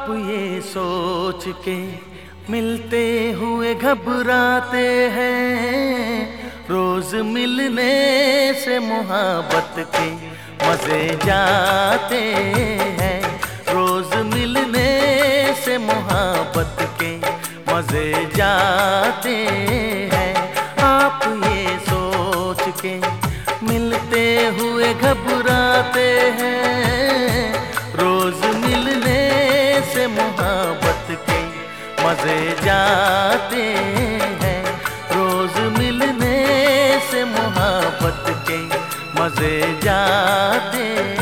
ये सोच के मिलते हुए घबराते हैं, रोज मिलने से मोहब्बत के मजे जाते हैं। रोज मिलने से मोहब्बत के मजे जाते हैं। आप ये सोच के मिलते हुए घबराते हैं, रोज मिलने से मोहब्बत के मजे जाते हैं। रोज मिलने से मोहब्बत के मजे जाते हैं।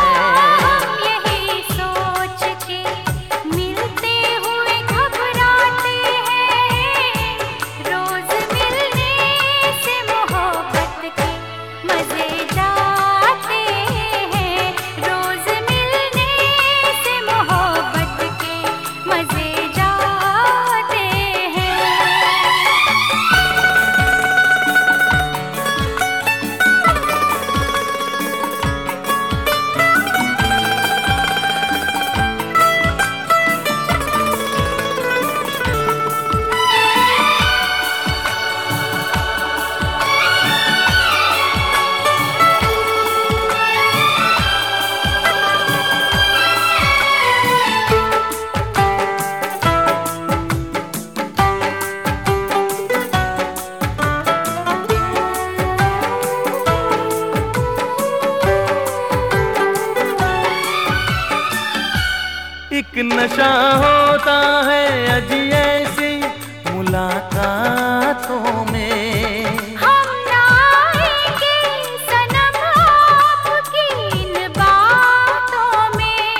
एक नशा होता है अजी ऐसी मुलाकातों में, हम ना आएंगे सनम आपकी इन बातों में।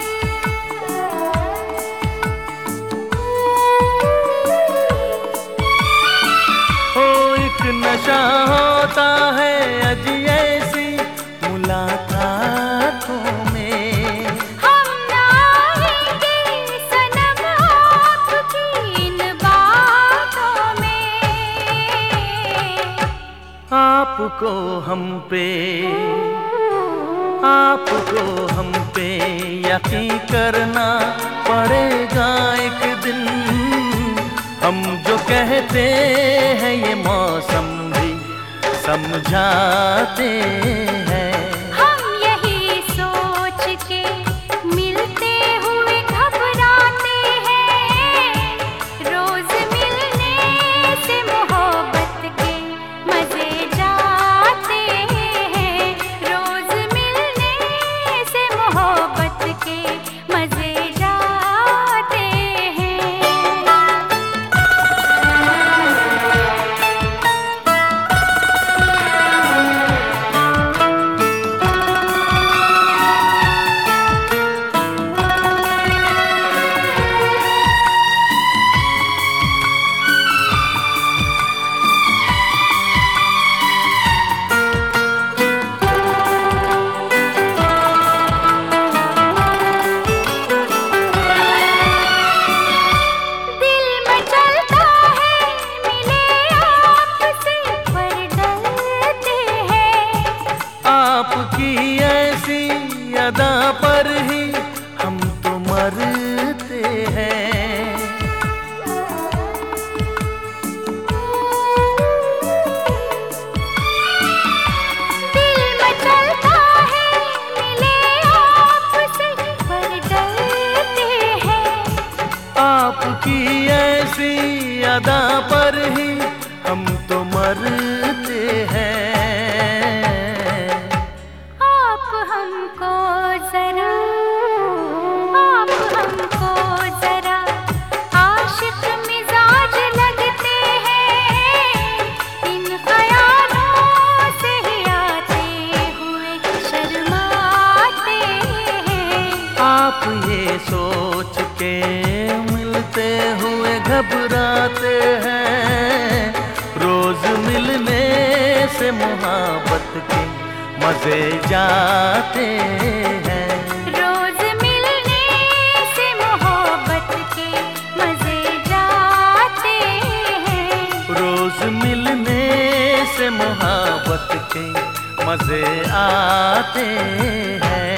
हो एक नशा होता है अजी ऐसी मुलाकातों में। आपको हम पे यकीन करना पड़ेगा एक दिन। हम जो कहते हैं ये मौसम भी समझाते हैं। हम यही सोच के मिलते हुए घबराते हैं, रोज मिलने से मोहब्बत के मजे जाते हैं। रोज मिलने से मोहब्बत के मजे जाते हैं। आपकी ऐसी अदा पर ही हम तो मरते हैं। दिल मचलता है मिले आपसे पर डरते हैं। आपकी ऐसी अदा पर ही हम तो मरते हैं। हमको जरा आशिक मिजाज लगते हैं, इन ख्यालों से ही आते हुए शर्माते हैं। आप ये सोच के मिलते हुए घबराते हैं, रोज मिलने से मोहब्बत के मजे जाते हैं। रोज मिलने से मोहब्बत के मजे जाते हैं। रोज मिलने से मोहब्बत के मजे आते हैं।